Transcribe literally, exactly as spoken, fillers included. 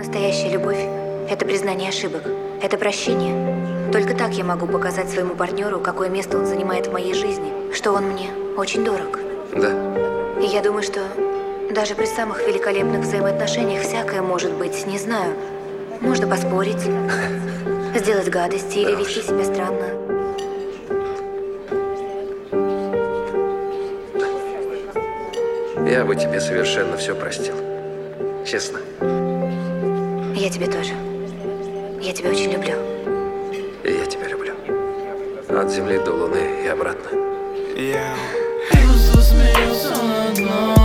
Настоящая любовь – это признание ошибок, это прощение. Только так я могу показать своему партнеру, какое место он занимает в моей жизни, что он мне очень дорог. Да. И я думаю, что даже при самых великолепных взаимоотношениях всякое может быть, не знаю. Можно поспорить, сделать гадости или вести себя странно. Я бы тебе совершенно все простил. Честно. Я тебя тоже. Я тебя очень люблю. И я тебя люблю. От земли до луны и обратно. Я смеялся над нами.